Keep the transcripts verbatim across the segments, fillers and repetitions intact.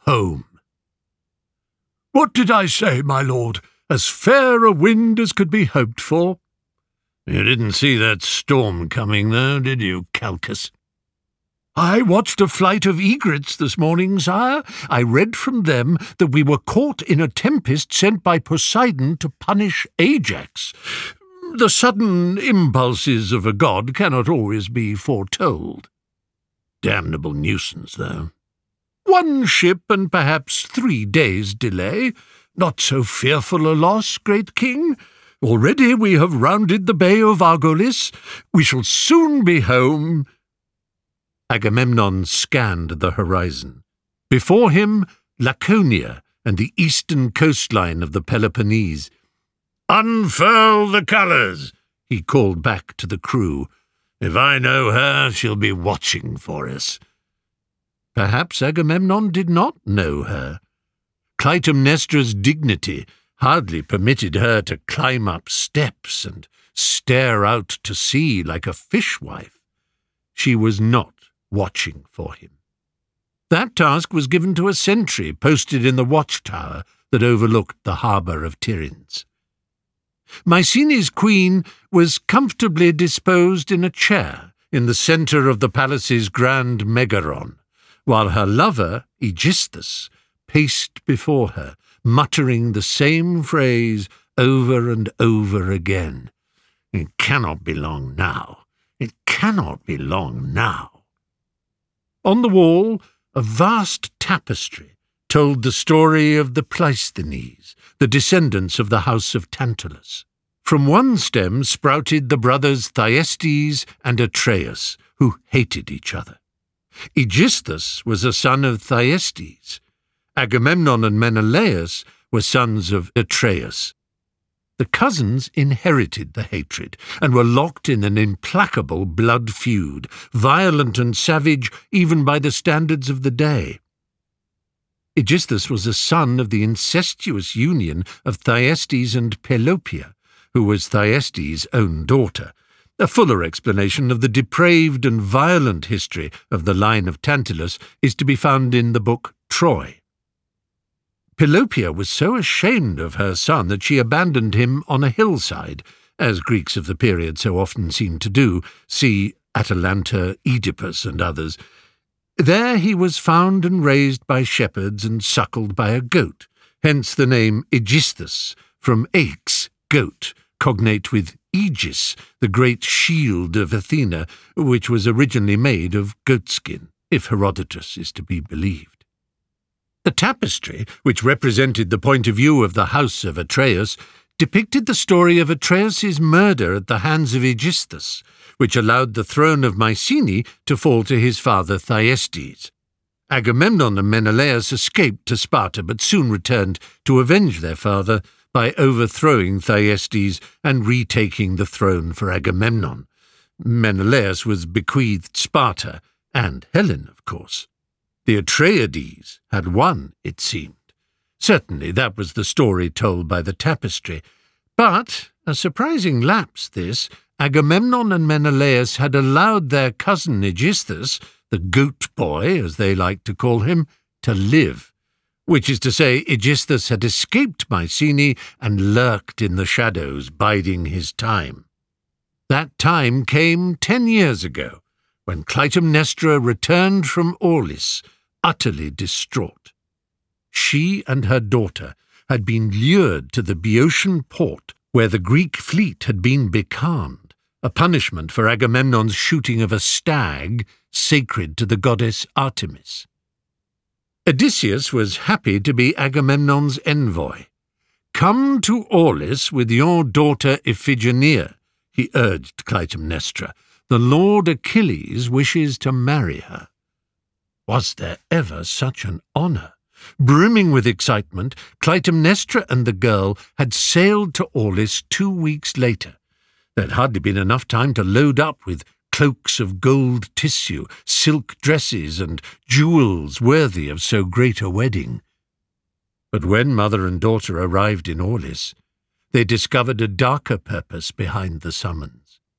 home. "What did I say, my lord? As fair a wind as could be hoped for." "You didn't see that storm coming, though, did you, Calchas?" "I watched a flight of egrets this morning, sire. I read from them that we were caught in a tempest sent by Poseidon to punish Ajax. The sudden impulses of a god cannot always be foretold." "Damnable nuisance, though." "One ship and perhaps three days' delay. Not so fearful a loss, great king. Already we have rounded the bay of Argolis. We shall soon be home." Agamemnon scanned the horizon. Before him, Laconia and the eastern coastline of the Peloponnese. "Unfurl the colours," he called back to the crew. "If I know her, she'll be watching for us." Perhaps Agamemnon did not know her. Clytemnestra's dignity hardly permitted her to climb up steps and stare out to sea like a fishwife. She was not watching for him. That task was given to a sentry posted in the watchtower that overlooked the harbour of Tiryns. Mycenae's queen was comfortably disposed in a chair in the centre of the palace's grand megaron, while her lover, Aegisthus, paced before her, muttering the same phrase over and over again. "It cannot be long now. It cannot be long now." On the wall, a vast tapestry told the story of the Pleisthenes, the descendants of the house of Tantalus. From one stem sprouted the brothers Thyestes and Atreus, who hated each other. Aegisthus was a son of Thyestes. Agamemnon and Menelaus were sons of Atreus. The cousins inherited the hatred and were locked in an implacable blood feud, violent and savage even by the standards of the day. Aegisthus was a son of the incestuous union of Thyestes and Pelopia, who was Thyestes' own daughter. A fuller explanation of the depraved and violent history of the line of Tantalus is to be found in the book Troy. Pelopia was so ashamed of her son that she abandoned him on a hillside, as Greeks of the period so often seemed to do, see Atalanta, Oedipus, and others. There he was found and raised by shepherds and suckled by a goat, hence the name Aegisthus, from Aix, goat, cognate with Aegis, the great shield of Athena, which was originally made of goatskin, if Herodotus is to be believed. The tapestry, which represented the point of view of the house of Atreus, depicted the story of Atreus's murder at the hands of Aegisthus, which allowed the throne of Mycenae to fall to his father Thyestes. Agamemnon and Menelaus escaped to Sparta, but soon returned to avenge their father by overthrowing Thyestes and retaking the throne for Agamemnon. Menelaus was bequeathed Sparta, and Helen, of course. The Atreides had won, it seemed. Certainly that was the story told by the tapestry. But, a surprising lapse this, Agamemnon and Menelaus had allowed their cousin Aegisthus, the goat boy, as they liked to call him, to live, which is to say Aegisthus had escaped Mycenae and lurked in the shadows, biding his time. That time came ten years ago, when Clytemnestra returned from Aulis, utterly distraught. She and her daughter had been lured to the Boeotian port, where the Greek fleet had been becalmed, a punishment for Agamemnon's shooting of a stag sacred to the goddess Artemis. Odysseus was happy to be Agamemnon's envoy. "Come to Aulis with your daughter Iphigenia," he urged Clytemnestra. "The lord Achilles wishes to marry her." Was there ever such an honour? Brimming with excitement, Clytemnestra and the girl had sailed to Aulis two weeks later. There had hardly been enough time to load up with cloaks of gold tissue, silk dresses, and jewels worthy of so great a wedding. But when mother and daughter arrived in Aulis, they discovered a darker purpose behind the summons.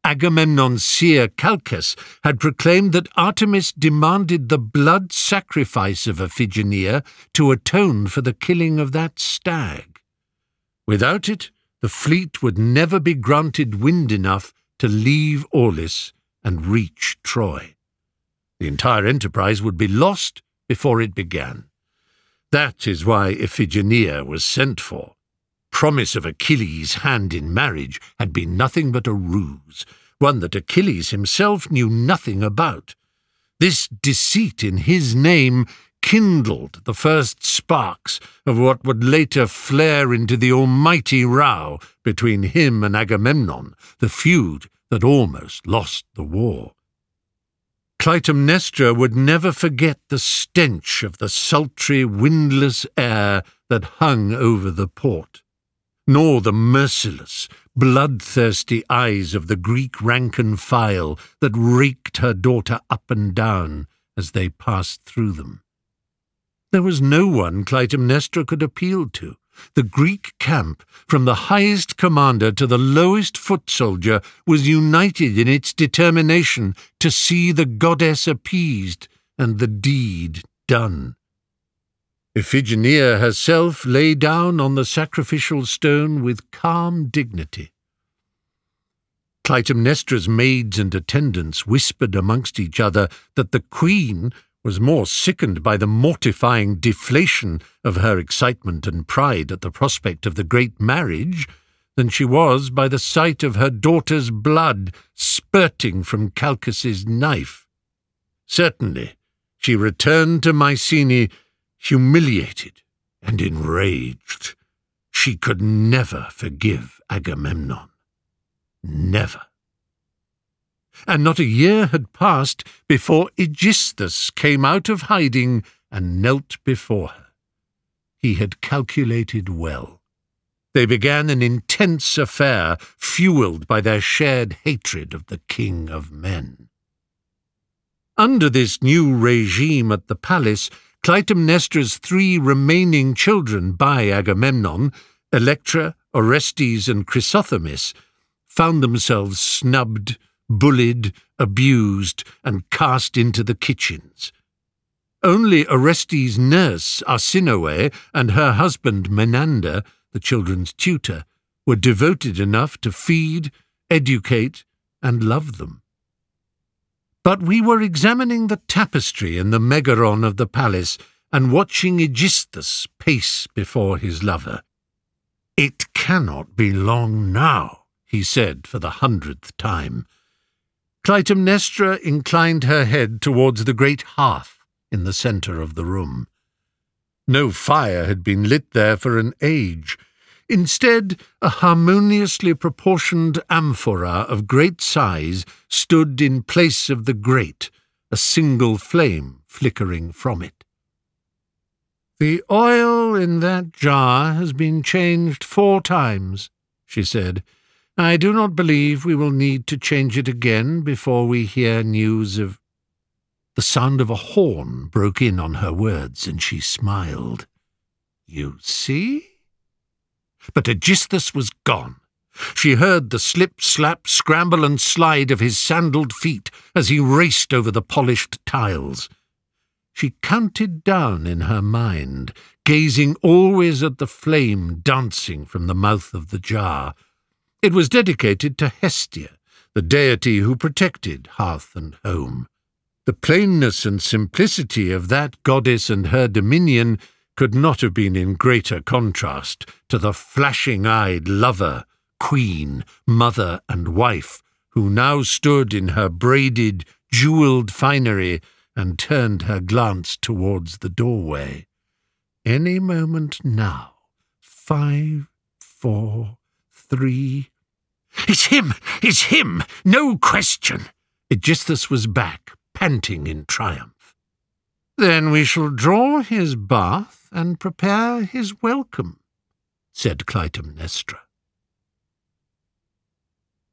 Agamemnon's seer Calchas had proclaimed that Artemis demanded the blood sacrifice of Iphigenia to atone for the killing of that stag. Without it, the fleet would never be granted wind enough to leave Aulis and reach Troy. The entire enterprise would be lost before it began. That is why Iphigenia was sent for. Promise of Achilles' hand in marriage had been nothing but a ruse, one that Achilles himself knew nothing about. This deceit in his name kindled the first sparks of what would later flare into the almighty row between him and Agamemnon, the feud that almost lost the war. Clytemnestra would never forget the stench of the sultry, windless air that hung over the port, nor the merciless, bloodthirsty eyes of the Greek rank and file that raked her daughter up and down as they passed through them. There was no one Clytemnestra could appeal to. The Greek camp, from the highest commander to the lowest foot soldier, was united in its determination to see the goddess appeased and the deed done. Iphigenia herself lay down on the sacrificial stone with calm dignity. Clytemnestra's maids and attendants whispered amongst each other that the queen was more sickened by the mortifying deflation of her excitement and pride at the prospect of the great marriage than she was by the sight of her daughter's blood spurting from Calchas's knife. Certainly, she returned to Mycenae humiliated and enraged. She could never forgive Agamemnon. Never. And not a year had passed before Aegisthus came out of hiding and knelt before her. He had calculated well. They began an intense affair, fueled by their shared hatred of the king of men. Under this new regime at the palace, Clytemnestra's three remaining children by Agamemnon, Electra, Orestes, and Chrysothemis, found themselves snubbed, bullied, abused, and cast into the kitchens. Only Orestes' nurse, Arsinoe, and her husband Menander, the children's tutor, were devoted enough to feed, educate, and love them. But we were examining the tapestry in the megaron of the palace and watching Aegisthus pace before his lover. "It cannot be long now," he said for the hundredth time. Clytemnestra inclined her head towards the great hearth in the centre of the room. No fire had been lit there for an age. Instead, a harmoniously proportioned amphora of great size stood in place of the grate, a single flame flickering from it. "The oil in that jar has been changed four times," she said. "I do not believe we will need to change it again before we hear news of—" The sound of a horn broke in on her words, and she smiled. "You see?" But Aegisthus was gone. She heard the slip, slap, scramble and slide of his sandalled feet as he raced over the polished tiles. She counted down in her mind, gazing always at the flame dancing from the mouth of the jar. It was dedicated to Hestia, the deity who protected hearth and home. The plainness and simplicity of that goddess and her dominion could not have been in greater contrast to the flashing-eyed lover, queen, mother, and wife who now stood in her braided, jewelled finery and turned her glance towards the doorway. Any moment now. Five, four, three... "It's him! It's him! No question!" Aegisthus was back, panting in triumph. "Then we shall draw his bath and prepare his welcome," said Clytemnestra.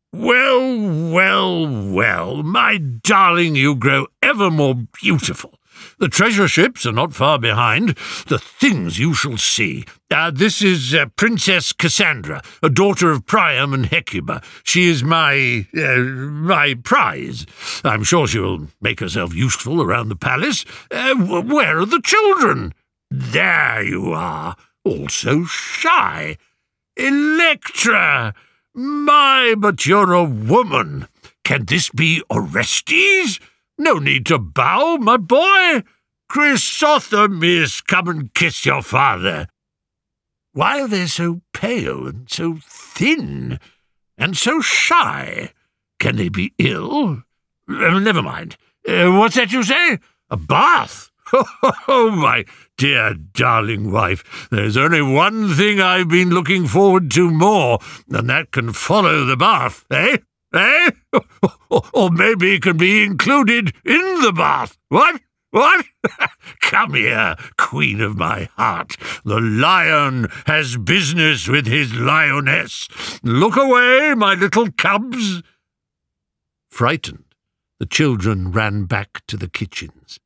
"Well, well, well, my darling, you grow ever more beautiful. The treasure ships are not far behind. The things you shall see. Uh, this is uh, Princess Cassandra, a daughter of Priam and Hecuba. She is my, uh, my prize. I'm sure she will make herself useful around the palace. Uh, where are the children? There you are, all so shy. Electra! My, but you're a woman. Can this be Orestes? No need to bow, my boy. Chrysothemis, come and kiss your father. Why are they so pale and so thin and so shy? Can they be ill? Uh, never mind. Uh, what's that you say? A bath? Oh, my dear darling wife, there's only one thing I've been looking forward to more, and that can follow the bath, eh? Eh? Or maybe it can be included in the bath. What? What? Come here, queen of my heart. The lion has business with his lioness. Look away, my little cubs. Frightened, the children ran back to the kitchens.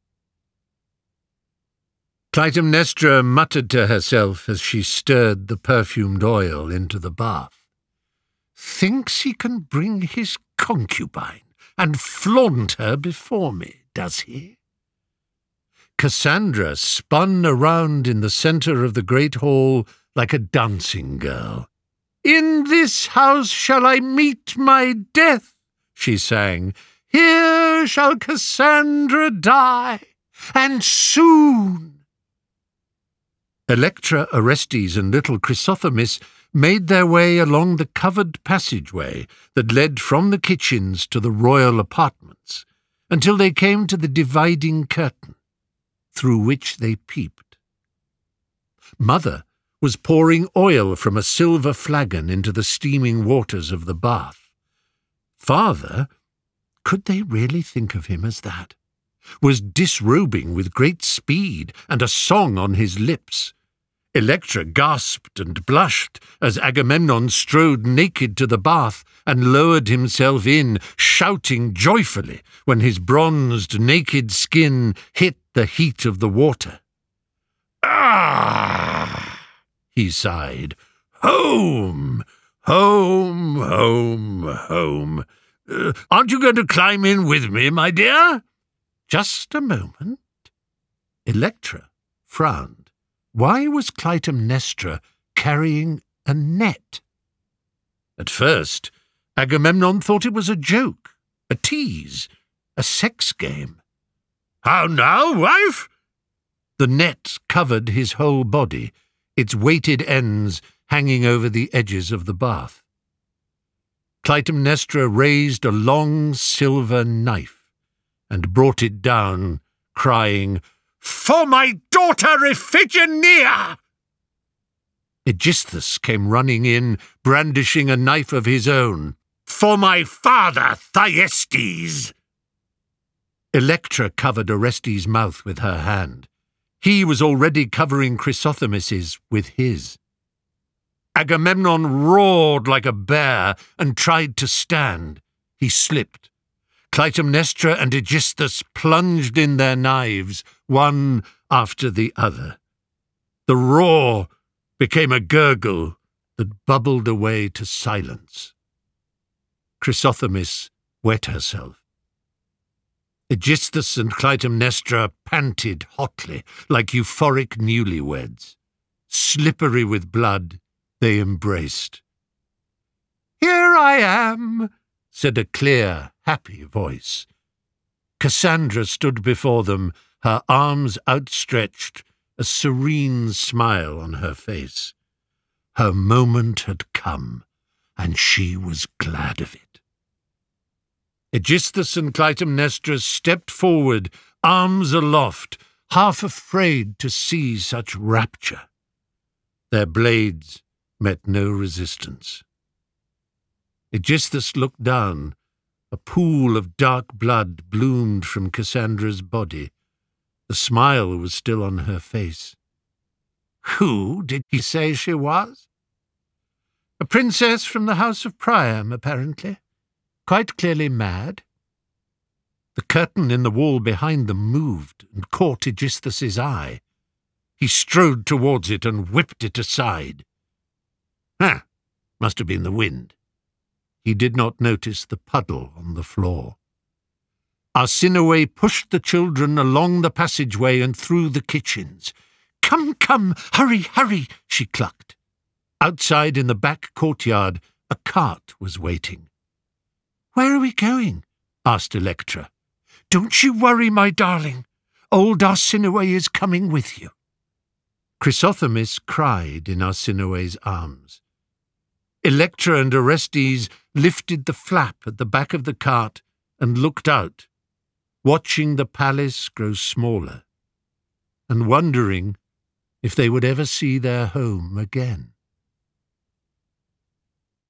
Clytemnestra muttered to herself as she stirred the perfumed oil into the bath. Thinks he can bring his concubine and flaunt her before me, does he? Cassandra spun around in the centre of the great hall like a dancing girl. In this house shall I meet my death, she sang. Here shall Cassandra die, and soon. Electra, Orestes, and little Chrysothemis made their way along the covered passageway that led from the kitchens to the royal apartments, until they came to the dividing curtain, through which they peeped. Mother was pouring oil from a silver flagon into the steaming waters of the bath. Father, could they really think of him as that? Was disrobing with great speed and a song on his lips. Electra gasped and blushed as Agamemnon strode naked to the bath and lowered himself in, shouting joyfully when his bronzed, naked skin hit the heat of the water. Ah! He sighed. Home! Home, home, home. Uh, aren't you going to climb in with me, my dear? Just a moment. Electra frowned. Why was Clytemnestra carrying a net? At first, Agamemnon thought it was a joke, a tease, a sex game. How now, wife? The net covered his whole body, its weighted ends hanging over the edges of the bath. Clytemnestra raised a long silver knife and brought it down, crying, For my daughter Iphigenia! Aegisthus came running in, brandishing a knife of his own. For my father Thyestes! Electra covered Orestes' mouth with her hand. He was already covering Chrysothemis's with his. Agamemnon roared like a bear and tried to stand. He slipped. Clytemnestra and Aegisthus plunged in their knives, one after the other. The roar became a gurgle that bubbled away to silence. Chrysothemis wet herself. Aegisthus and Clytemnestra panted hotly, like euphoric newlyweds. Slippery with blood, they embraced. Here I am, said a clear, happy voice. Cassandra stood before them, her arms outstretched, a serene smile on her face. Her moment had come, and she was glad of it. Aegisthus and Clytemnestra stepped forward, arms aloft, half afraid to see such rapture. Their blades met no resistance. Aegisthus looked down. A pool of dark blood bloomed from Cassandra's body. The smile was still on her face. Who did he say she was? A princess from the house of Priam, apparently. Quite clearly mad. The curtain in the wall behind them moved and caught Aegisthus's eye. He strode towards it and whipped it aside. Ah, must have been the wind. He did not notice the puddle on the floor. Arsinoe pushed the children along the passageway and through the kitchens. "Come, come, hurry, hurry," she clucked. Outside in the back courtyard, a cart was waiting. "Where are we going?" asked Electra. "Don't you worry, my darling. Old Arsinoe is coming with you." Chrysothemis cried in Arsinoe's arms. Electra and Orestes lifted the flap at the back of the cart and looked out, watching the palace grow smaller, and wondering if they would ever see their home again.